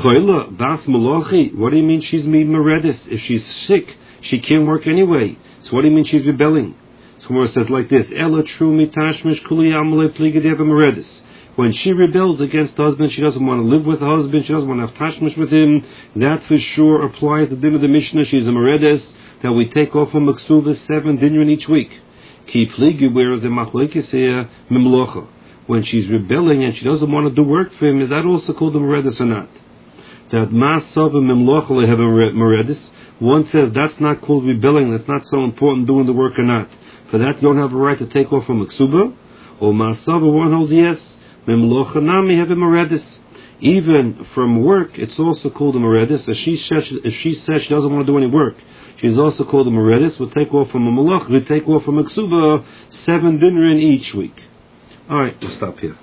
Choila, Bas Malachi, what do you mean she's meredis? If she's sick, she can't work anyway. So what do you mean she's rebelling? So Gemara says like this, Ella tru mitashmish kuli amale pligadeva meredis. When she rebels against the husband, she doesn't want to live with the husband, she doesn't want to have tashmish with him, that for sure applies the din of the Mishnah, she's a meredis, that we take off from Maksuva 7 dinyan each week. Ki pligi, whereas the machlokes here, mimlocha. When she's rebelling and she doesn't want to do work for him, is that also called a meredis or not? That masav and mimlocha have a meredis. One says that's not called rebelling, that's not so important doing the work or not. For that you don't have a right to take off from a ksuba. Or masav, one holds yes, mimlocha nami have a meredis. Even from work, it's also called a meredis. If she says she doesn't want to do any work, she's also called a meredis. We'll take off from a malach, we'll take off from a ksuba 7 dinrin each week. Alright, we'll stop here.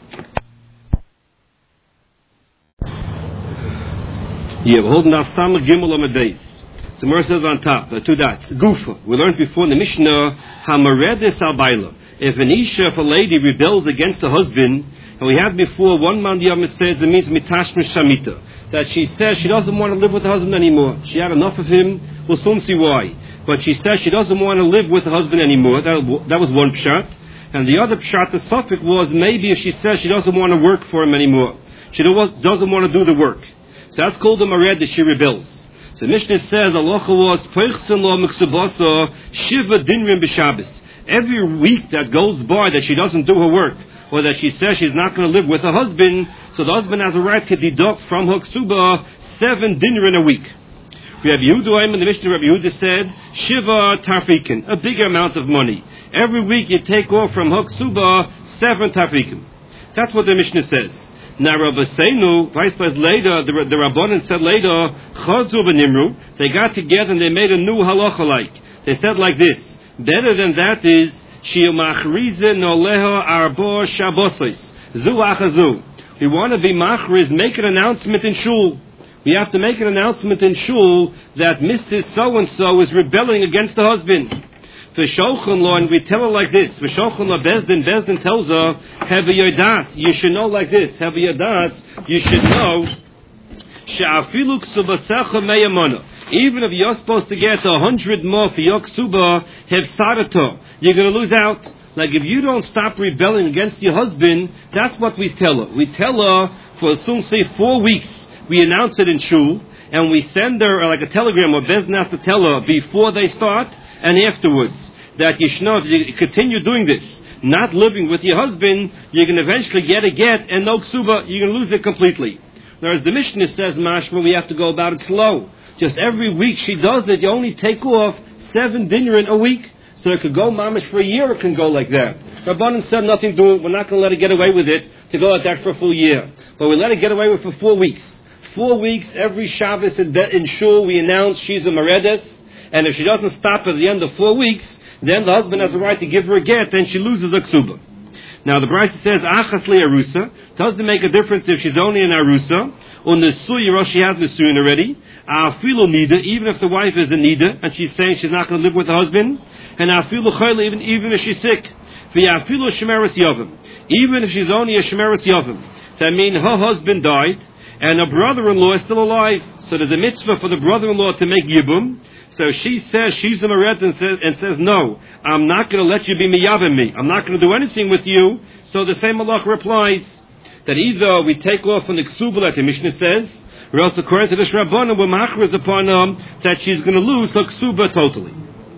Yeah, we're holding our Samach Gimel on the days. So Mer says on top, 2 dots. Gufa. We learned before in the Mishnah, Hamaredis al-Baila. If an Isha, if a lady rebels against her husband, and we had before, one man the Yom says it means mitashmish shamita. That she says she doesn't want to live with her husband anymore. She had enough of him. We'll soon see why. But she says she doesn't want to live with her husband anymore. That was one pshat. And the other pshat, the suffix was maybe if she says she doesn't want to work for him anymore. She doesn't want to do the work. So that's called the mared that she rebels. So Mishnah says, Aloha was Peichsen lo miksubasa shiva dinrim b'Shabbos. Every week that goes by that she doesn't do her work, or that she says she's not going to live with her husband, so the husband has a right to deduct from her ksuba 7 dinrim a week. Rabbi Yehuda, in the Mishnah, Rabbi Yehuda said, Shiva tarfikin, a bigger amount of money. Every week you take off from her ksuba 7 tarfikin. That's what the Mishnah says. Now Rabbi Seinu, later, the Rabbanan said later, Chazu v'nimru, they got together and they made a new halacha like. They said like this, better than that is, Shio machrize noleha arbo shabbosais, zu achazu. We want to be machriz, make an announcement in shul. We have to make an announcement in shul that Mrs. So-and-so is rebelling against the husband. V'shochan lo, and we tell her like this. V'shochan lo Bezdin tells her, have a yodas, you should know like this. Have a yodas, you should know, she'afilu ksubasecha meyamana. Even if you're supposed to get 100 more for your ksuba, hefsadato, you're going to lose out. Like if you don't stop rebelling against your husband, that's what we tell her. We tell her for soon say 4 weeks. We announce it in shul, and we send her like a telegram, or Bezdin has to tell her before they start and afterwards, that you should know, if you continue doing this, not living with your husband, you're going to eventually get a get and no ksuba, you're going to lose it completely. Whereas the Mishnah says, mashma, we have to go about it slow. Just every week she does it, you only take off 7 dinner a week. So it could go mamish for a year, it can go like that. Rabbanan said nothing to it, we're not going to let her get away with it to go like that for a full year. But we let her get away with it for 4 weeks. 4 weeks, every Shabbos in shul, we announce she's a meredes. And if she doesn't stop at the end of 4 weeks, then the husband has a right to give her a get, and she loses a ksuba. Now the Brisa says, Achas li arusa, doesn't make a difference if she's only an arusa, or nesuya, she has nesuyin already, afilu nida, even if the wife is a nida, and she's saying she's not going to live with her husband, and afilu chayla, even if she's sick, v'afilu shemeres yavim, even if she's only a shemeres yavim, that means her husband died, and her brother-in-law is still alive, so there's a mitzvah for the brother-in-law to make yibum. So she says, she's a meret and says, no, I'm not going to let you be miyavim me. I'm not going to do anything with you. So the same halach replies that either we take off from the ksuba, like the Mishnah says, or else according to this Rabbanan, we're machriz upon that she's going to lose her ksuba totally.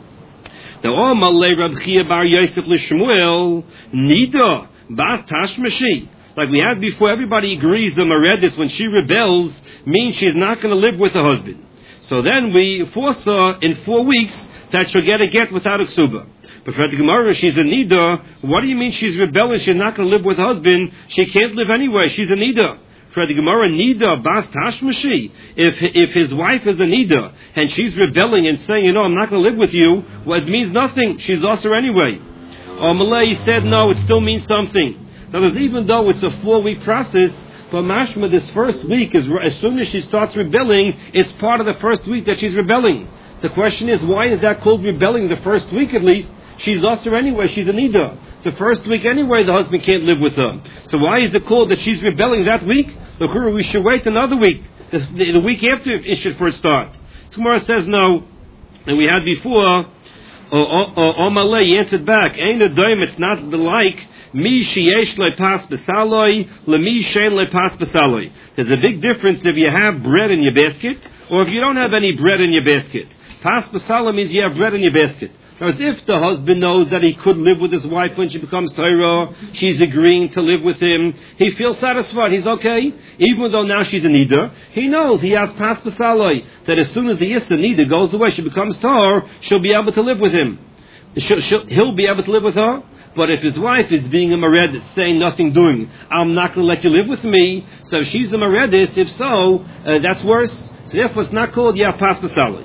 The Omalei Rab Chia bar Yosef l'Shmuel Nida Bas Tashmashi. Like we had before, everybody agrees the meredis, when she rebels, means she's not going to live with her husband. So then we force her in 4 weeks that she'll get a get without a ksuba. But for the Gemara, she's a nida. What do you mean she's rebelling? She's not going to live with her husband. She can't live anyway. She's a nida. For the Gemara, nida bas tashmashi. If his wife is a nida and she's rebelling and saying, I'm not going to live with you, well, it means nothing. She's also anyway. Or Malay said, no, it still means something. That is, even though it's a 4-week process, but mashma, this first week, is as soon as she starts rebelling, it's part of the first week that she's rebelling. The question is, why is that called rebelling the first week at least? She's also anyway, she's a nida. The first week anyway, the husband can't live with her. So why is it called that she's rebelling that week? Look, we should wait another week. the week after Isha first starts. Gemara says no. And we had before, Omalei, he answered back, Ein Adoim, it's not like Mi sheyesh lepas besaloi, lemi shein lepas besaloi. There's a big difference if you have bread in your basket, or if you don't have any bread in your basket. Pas besaloi means you have bread in your basket. Now, as if the husband knows that he could live with his wife when she becomes Torah, she's agreeing to live with him, he feels satisfied, he's okay. Even though now she's a Nida, he knows he has Pas Besaloi, that as soon as the Issa Nida goes away, she becomes Torah, she'll be able to live with him. He'll be able to live with her. But if his wife is being a Meredith, saying nothing doing, I'm not going to let you live with me, so if she's a Meredith, if so, that's worse. So therefore it's not called Pas Besaloi.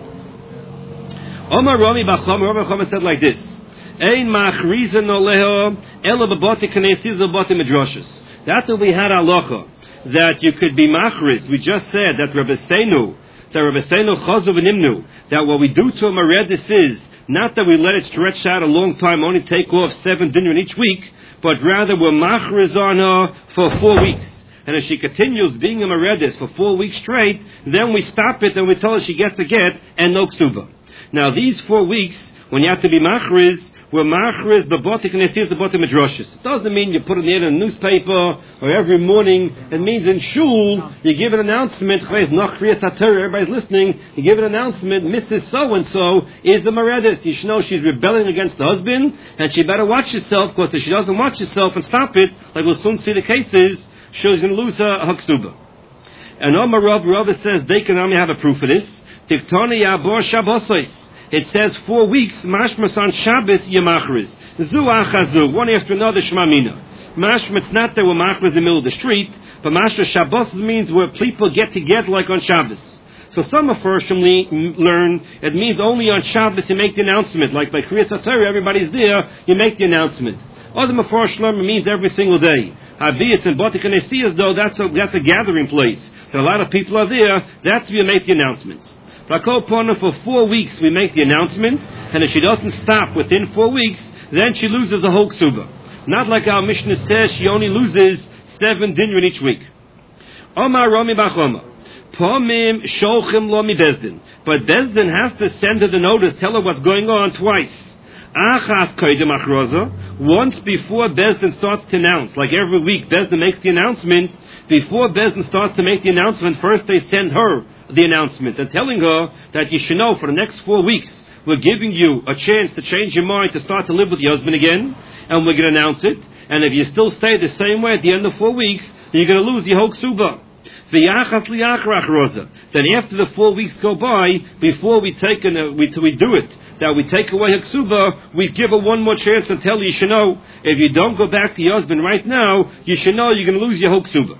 Omar Rami Bachom said like this: Ein machrizan oleho ela b'boti knesses b'boti midrashos. That's what we had halacha, that you could be machriz. We just said that Rabbi Seinu chazu v'nimnu, that what we do to a meredith is not that we let it stretch out a long time, only take off 7 dinner each week, but rather we're machriz on her for 4 weeks. And if she continues being a meredith for 4 weeks straight, then we stop it and we tell her she gets a get and no ksuba. Now, these 4 weeks, when you have to be machriz, we're machriz b'botik nesir b'botik midrashos. It doesn't mean you put it in a newspaper or every morning. It means in shul, you give an announcement, everybody's listening, you give an announcement, Mrs. So-and-so is a meredith. You should know she's rebelling against the husband, and she better watch herself, because if she doesn't watch herself and stop it, like we'll soon see the cases, she's going to lose her haksuba. And Omar Rav says, they can only have a proof of this. Tiktoni yabor shabbosos. It says 4 weeks, mashmas on Shabbos, yemachriz. Zu achazu, one after another, shmamina. Mashma, it's not that we're machriz in the middle of the street, but mashma Shabbos means where people get together like on Shabbos. So some of us learn it means only on Shabbos you make the announcement, like by Kriyas HaTorah, everybody's there, you make the announcement. Other Mefarsh learn it means every single day. Habiyas and Botik and Esiyas, though, that's a gathering place. That a lot of people are there, that's where you make the announcements. For 4 weeks we make the announcement, and if she doesn't stop within 4 weeks, then she loses a whole ksuba. Not like our Mishnah says, she only loses 7 dinner each week. Omar Rami Bachoma. Pomim Sholchim Lo Mi Bezdin. But Bezdin has to send her the notice, tell her what's going on twice. Achas Koydem Achroza. Once before Bezdin starts to announce, like every week Bezdin makes the announcement, before Bezdin starts to make the announcement, first they send her the announcement and telling her that you should know for the next 4 weeks we're giving you a chance to change your mind to start to live with your husband again, and we're going to announce it, and if you still stay the same way at the end of 4 weeks, you're going to lose your whole ksuba. Then after the 4 weeks go by, before we take we do it, that we take away her ksuba, we give her one more chance and tell her you should know, if you don't go back to your husband right now, you should know you're going to lose your whole ksuba.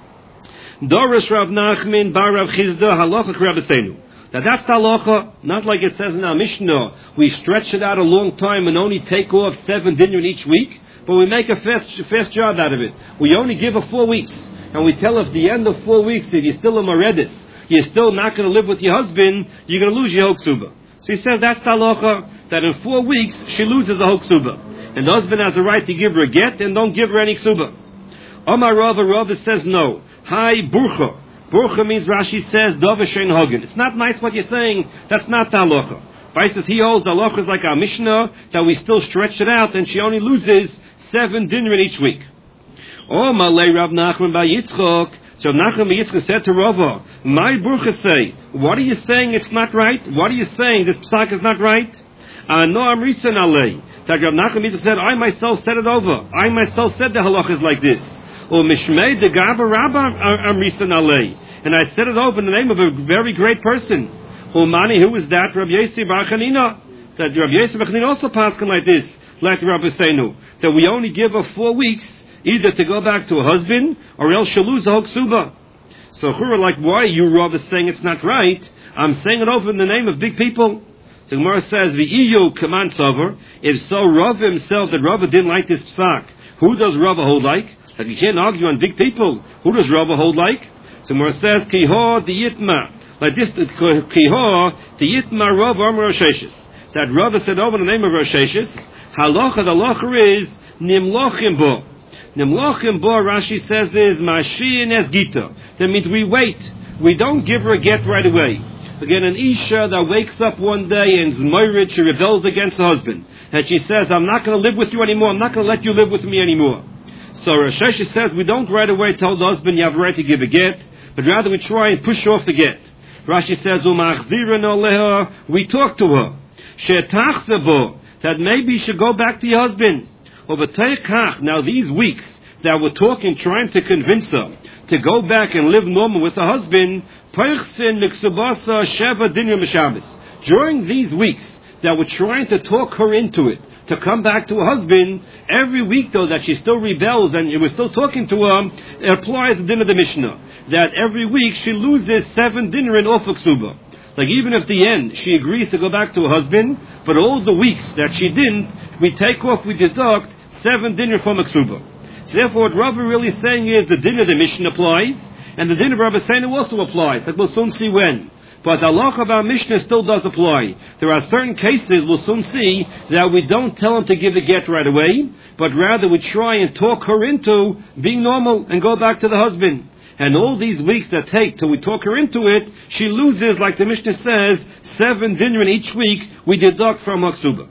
Doris Rav Nachman bar Rav Chizda halacha Rabbi Seinu. Now that's the halacha, not like it says in our Mishnah. We stretch it out a long time and only take off 7 dinner each week, but we make a fast job out of it. We only give her 4 weeks, and we tell her at the end of 4 weeks, if you're still a meredith, you're still not going to live with your husband, you're going to lose your whole ksuba. So he says that's the halacha, that in 4 weeks she loses the whole ksuba, and the husband has a right to give her a get and don't give her any ksuba. Omar Rava says no. Hi, burcha. Burcha means, Rashi says, Dova Shein Hogan. It's not nice what you're saying. That's not the halacha. Vice says he holds the halacha is like our Mishnah, that we still stretch it out, and she only loses 7 dinner each week. Oh, Malay Rav Nachman by Yitzchok. So Rav Nachman by Yitzchok said to Rava, my burcha say, what are you saying it's not right? What are you saying this psak is not right? No, I'm recent alay. That Rav Nachman by Yitzchok said, I myself said it over. I myself said the halacha is like this. Or Mishmei de Gaba Rabba Amrisan Alei. And I said it over in the name of a very great person. Umani, who is that? Rabbi Yossi Bar Chanina. That Rabbi Yossi Bar Chanina also passed like this, like Rabbi Seinu. That we only give her 4 weeks, either to go back to a husband, or else she'll lose the whole ksuba. So Chura, like, why are you Rav saying it's not right? I'm saying it over in the name of big people. So Gemara says, V'iyu Kaman Tzover. If so, Rav himself, that Rav didn't like this psak. Who does Rav hold like? That you can't argue on big people. Who does Rava hold like? So Mor says, Kiho Yitma. Like this, Kiho Yitma Rava Amar Rosheshes. That Rava said over the name of Rosheshes, Halacha, the halacha is Nimlochim Bo. Nimlochim Bo, Rashi says, is Mashiach Es Gita. That means we wait. we don't give her a get right away. Again, an Isha that wakes up one day and is married, she rebels against her husband. And she says, I'm not going to live with you anymore. I'm not going to let you live with me anymore. So Rosh Hashanah says, we don't right away tell the husband you have a right to give a get, but rather we try and push off the get. Rashi says, we talk to her. That maybe you should go back to your husband. Now these weeks that we're talking, trying to convince her to go back and live normal with her husband, during these weeks that we're trying to talk her into it, to come back to her husband, every week though that she still rebels and we're still talking to her, it applies the din of the Mishnah, that every week she loses 7 dinar in off of ksuba. Like even if at the end she agrees to go back to her husband, but all the weeks that she didn't, we take off, we deduct 7 dinar from a ksuba. So therefore what Rabbi really is saying is the din of the Mishnah applies, and the din of Rabbi Seinu also applies. That we'll soon see when. But the halacha of our Mishnah still does apply. There are certain cases, we'll soon see, that we don't tell him to give a get right away, but rather we try and talk her into being normal and go back to the husband. And all these weeks that take till we talk her into it, she loses, like the Mishnah says, 7 dinar in each week we deduct from her ksuba.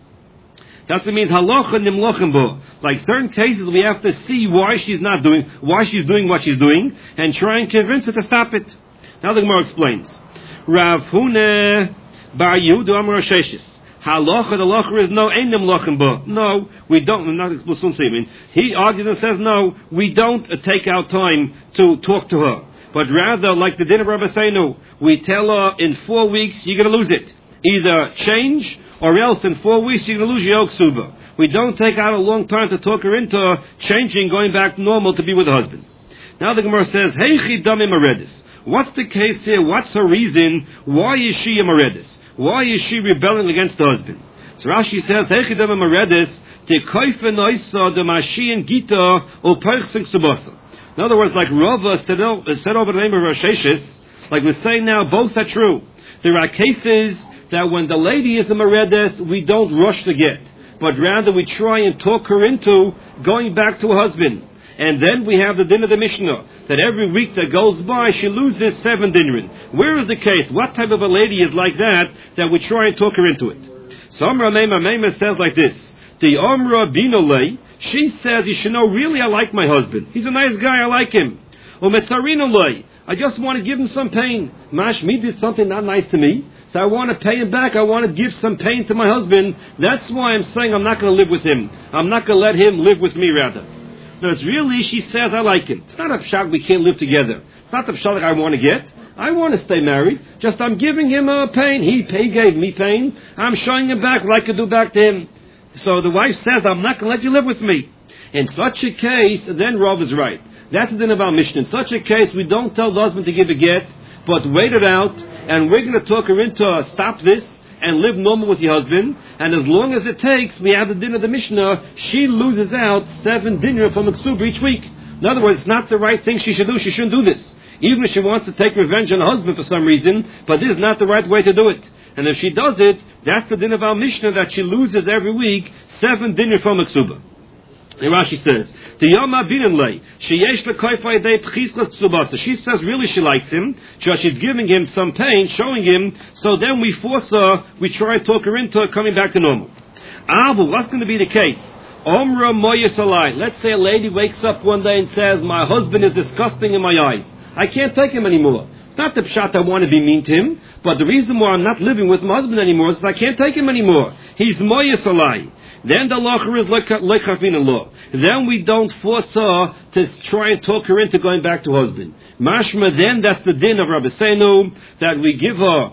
That's what it means, halacha nimlochem bo. Like certain cases we have to see why she's doing what she's doing, and try and convince her to stop it. Now the Gemara explains. Rav Huna bar Yehuda Amar Rosh Hashanah. Halacha, the halacha is no, ein nimlochem bo. No, we don't. We'll soon see. I mean, he argues and says no, we don't take our time to talk to her, but rather, like the din of Rabbi Seinu, we tell her in 4 weeks you're going to lose it. Either change, or else in 4 weeks you're going to lose your ksuba. We don't take out a long time to talk her into changing, going back to normal to be with her husband. Now the Gemara says, Heichi dami maredis. What's the case here? What's her reason? Why is she a maredis? Why is she rebelling against the husband? So Rashi says, Heichi dami maredis, te koife noisa de mashian gita o perchsing subasa. In other words, like Rava said over the name of Rosh Hashanah, like we're saying now, both are true. There are cases that when the lady is a meredes, we don't rush to get, but rather we try and talk her into going back to her husband. And then we have the din of the Mishnah, that every week that goes by, she loses 7 dinrin. Where is the case? What type of a lady is like that we try and talk her into it? So Amra Meimah says like this, the Amra Binolei, she says, you should know, really I like my husband. He's a nice guy, I like him. Umetzarinolei, I just want to give him some pain. Mashmi did something not nice to me, so I want to pay him back. I want to give some pain to my husband. That's why I'm saying I'm not going to live with him. I'm not going to let him live with me, rather. No, it's really, she says, I like him. It's not a pshat we can't live together. It's not the pshat that I want to get. I want to stay married. Just I'm giving him pain. He gave me pain. I'm showing him back what I could do back to him. So the wife says, I'm not going to let you live with me. In such a case, then Rav is right. That's the din of our Mishnah. In such a case, we don't tell the husband to give a get, but wait it out, and we're going to talk her into stop this and live normal with your husband. And as long as it takes, we have the din of the Mishnah, she loses out 7 dinar from a ksuba each week. In other words, it's not the right thing she should do. She shouldn't do this. Even if she wants to take revenge on her husband for some reason, but this is not the right way to do it. And if she does it, that's the din of our Mishnah, that she loses every week 7 dinar from a ksuba. And Rashi says, she says really she likes him, she's giving him some pain, showing him, so then we force her, we try to talk her into coming back to normal. Abu, what's going to be the case? Omra Moya Salai. Let's say a lady wakes up one day and says, my husband is disgusting in my eyes. I can't take him anymore. It's not the pshat I want to be mean to him, but the reason why I'm not living with my husband anymore is I can't take him anymore. He's Moya Salai. Then the lacher is like law. Then we don't force her to try and talk her into going back to husband. Mashma, then that's the din of Rabbi Seinu, that we give her,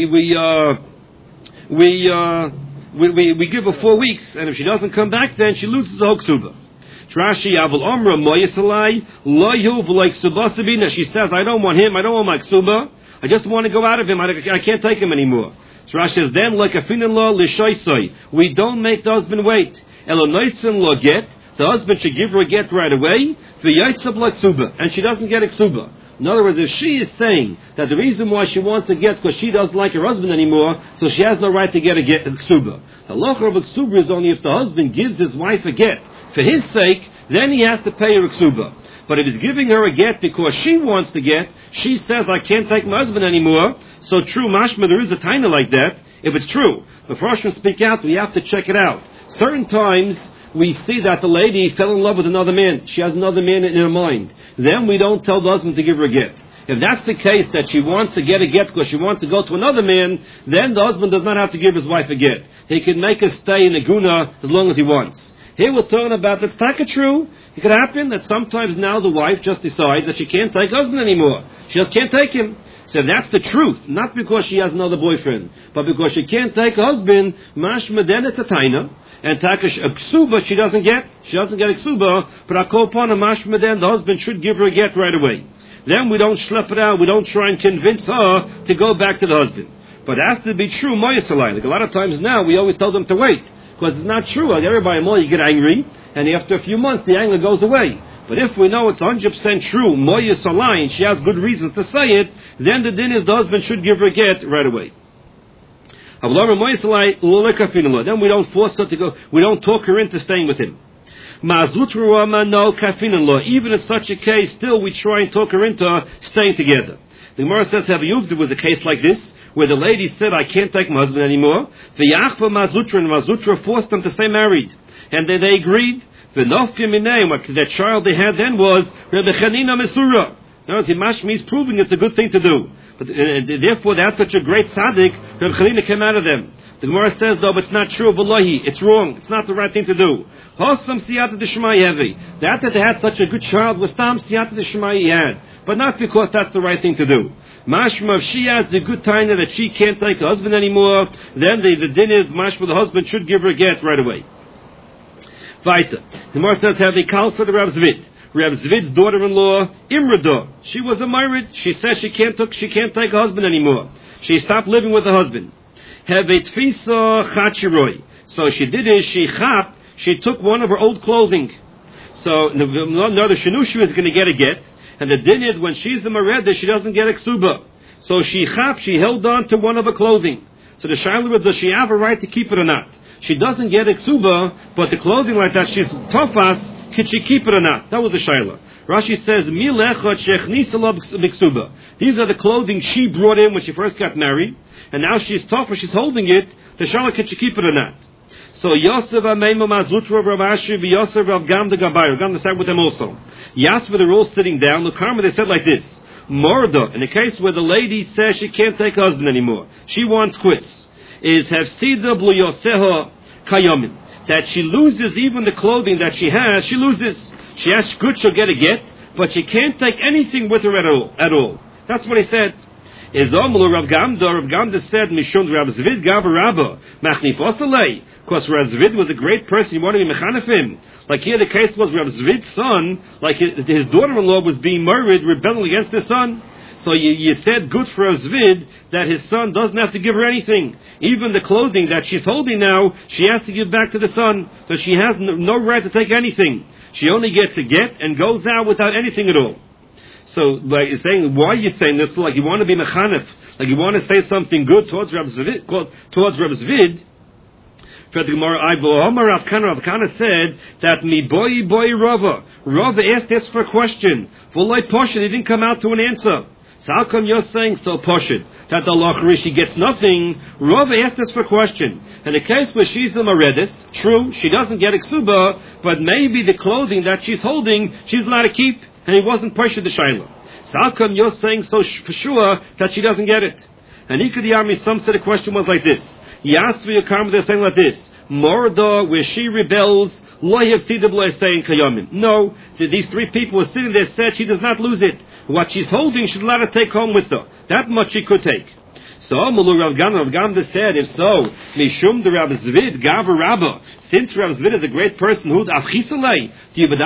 we give her 4 weeks, and if she doesn't come back, then she loses the whole ksuba. Rashi Avol Omra Moyasalai Lo Yuv like Subasabina. She says, I don't want him, I don't want my ksuba. I just want to go out of him. I can't take him anymore. So Rashi says, then like a finalo lishoisoi, we don't make the husband wait. Elonoisin lo get, the husband should give her a get right away. V'yaitsab like ksuba, and she doesn't get a ksuba. In other words, if she is saying that the reason why she wants to get because she doesn't like her husband anymore, so she has no right to get a ksuba. The locher of a ksuba is only if the husband gives his wife a get for his sake, then he has to pay her a ksuba. But if he's giving her a get because she wants to get, she says, I can't take my husband anymore. So true, mashma, there is a taina like that. If it's true, the Farshim speak out, we have to check it out. Certain times, we see that the lady fell in love with another man. She has another man in her mind. Then we don't tell the husband to give her a get. If that's the case, that she wants to get a get because she wants to go to another man, then the husband does not have to give his wife a get. He can make her stay in a guna as long as he wants. Here we're talking about that's taka true. It could happen that sometimes now the wife just decides that she can't take husband anymore. She just can't take him. So that's the truth, not because she has another boyfriend, but because she can't take a husband, mashma then it's a taina, and takash a ksuba she doesn't get a ksuba, but akopana mashma then the husband should give her a get right away. Then we don't schlep it out, we don't try and convince her to go back to the husband. But it has to be true, moyasalai. Like a lot of times now, we always tell them to wait, because it's not true. Like everybody, you get angry, and after a few months, the anger goes away. But if we know it's 100% true, moya salai, and she has good reasons to say it, then the din is the husband should give her a get right away. Then we don't force her to go, we don't talk her into staying with him. Even in such a case, still we try and talk her into staying together. The Gemara says, there was a case like this, where the lady said, I can't take my husband anymore. And Mazutra forced them to stay married. And then they agreed. What the child they had then was Rebbe Chanina Mesura. Now, he's proving it's a good thing to do. But therefore, that's such a great tzaddik, Rebbe Chanina came out of them. The Gemara says, though, but it's not true. Wallahi, it's wrong. It's not the right thing to do. That they had such a good child was tam siyata d'shmai he had. But not because that's the right thing to do. Mashma, if she has the good time that she can't take a husband anymore, then the din is, mashma, the husband should give her a get right away. Weiter. The Gemara says, have a kalsa the Rav Zvid. Rav Zvid's daughter-in-law, Imrada. She was a married. She says she can't take a husband anymore. She stopped living with the husband. Have a tfisa chachiroi. So she did is, she took one of her old clothing. So, another she was going to get a get. And the din is, when she's a mareda, she doesn't get a ksuba. So she held on to one of her clothing. So the shaila was, does she have a right to keep it or not? She doesn't get a ksuba, but the clothing like that, she's tofas, could she keep it or not? That was the shaila. Rashi says, these are the clothing she brought in when she first got married, and now she's tofa, she's holding it, the shaila, could she keep it or not? So Yosef Ameimah Mazutra Rav Ashi v'Yosef Rav Gamda Gabayr. Gamda sat with them also. Yasva, they're all sitting down. The karma, they said like this. Morda, in the case where the lady says she can't take a husband anymore, she wants quits, is Hefsida Blu Yoseha Kayamin. That she loses even the clothing that she has, she loses. She has good, she'll get a get, but she can't take anything with her at all. That's what he said. Rav Gamda said, Mishum Rav Zvid Gav Rabba, Machnif Osalei. Because Rav Zvid was a great person, you want to be mechanef him. Like here the case was Rav Zvid's son, like his daughter-in-law was being murdered, rebelling against his son. So you said good for Rav Zvid that his son doesn't have to give her anything. Even the clothing that she's holding now, she has to give back to the son. So she has no right to take anything. She only gets a get and goes out without anything at all. So, like you're saying, why are you saying this? Like you want to be mechanef, like you want to say something good towards Rav Zvid. Rav Kana said that mi boy Rava asked this for a question. Volay Poshid, he didn't come out to an answer. So how come you're saying so Poshid that the Lachri she gets nothing? Rava asked this for a question. In the case where she's a Maredis, true, she doesn't get a ksuba, but maybe the clothing that she's holding, she's allowed to keep, and he wasn't Poshid the Shaila. So how come you're saying so for sure that she doesn't get it? And Ikadiyami, some said the question was like this. Yasvi Akarma, they're saying like this. Morda, where she rebels, lo yafsidabla saying kayamin. No, these three people were sitting there, said she does not lose it. What she's holding, she's allowed to take home with her. That much she could take. So, Mulu Rav Gamda said, if so, Mishum the Rav Zvid, Gav Rabba, since Rav Zvid is a great person, who'd Avchisalei,